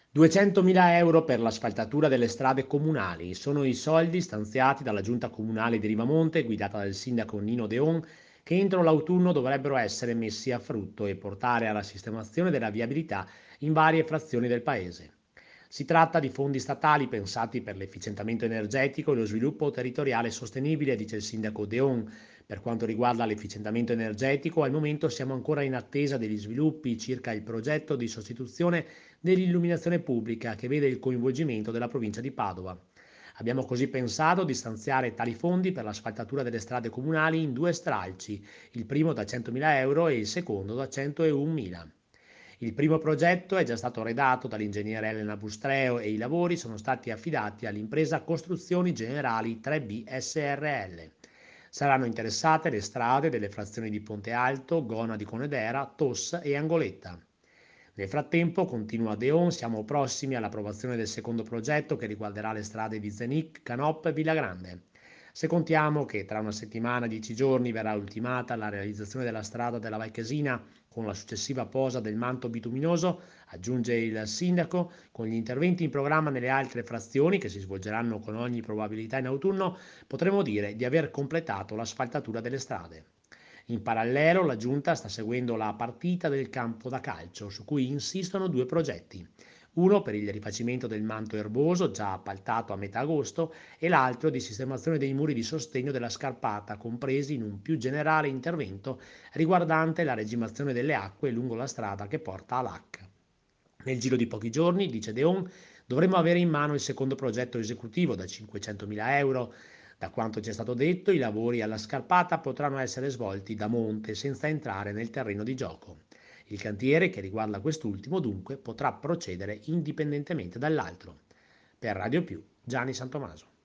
200.000 € per l'asfaltatura delle strade comunali. Sono i soldi stanziati dalla giunta comunale di Rivamonte, guidata dal sindaco Nino Deon, che entro l'autunno dovrebbero essere messi a frutto e portare alla sistemazione della viabilità in varie frazioni del paese. Si tratta di fondi statali pensati per l'efficientamento energetico e lo sviluppo territoriale sostenibile, dice il sindaco Deon. Per quanto riguarda l'efficientamento energetico, al momento siamo ancora in attesa degli sviluppi circa il progetto di sostituzione dell'illuminazione pubblica che vede il coinvolgimento della provincia di Padova. Abbiamo così pensato di stanziare tali fondi per l'asfaltatura delle strade comunali in due stralci, il primo da 100.000 € e il secondo da 101.000. Il primo progetto è già stato redatto dall'ingegnere Elena Bustreo e i lavori sono stati affidati all'impresa Costruzioni Generali 3B SRL. Saranno interessate le strade delle frazioni di Ponte Alto, Gona di Conedera, Tos e Angoletta. Nel frattempo, continua Deon, siamo prossimi all'approvazione del secondo progetto che riguarderà le strade di Zenic, Canop e Villagrande. Se contiamo che tra una settimana e 10 giorni verrà ultimata la realizzazione della strada della Valchesina con la successiva posa del manto bituminoso, aggiunge il sindaco, con gli interventi in programma nelle altre frazioni che si svolgeranno con ogni probabilità in autunno, potremo dire di aver completato l'asfaltatura delle strade. In parallelo la Giunta sta seguendo la partita del campo da calcio, su cui insistono due progetti. Uno per il rifacimento del manto erboso, già appaltato a metà agosto, e l'altro di sistemazione dei muri di sostegno della scarpata, compresi in un più generale intervento riguardante la regimazione delle acque lungo la strada che porta a Lac. Nel giro di pochi giorni, dice Deon, dovremo avere in mano il secondo progetto esecutivo da 500.000 euro. Da quanto ci è stato detto, i lavori alla scarpata potranno essere svolti da monte senza entrare nel terreno di gioco. Il cantiere, che riguarda quest'ultimo, dunque, potrà procedere indipendentemente dall'altro. Per Radio Più, Gianni Santomaso.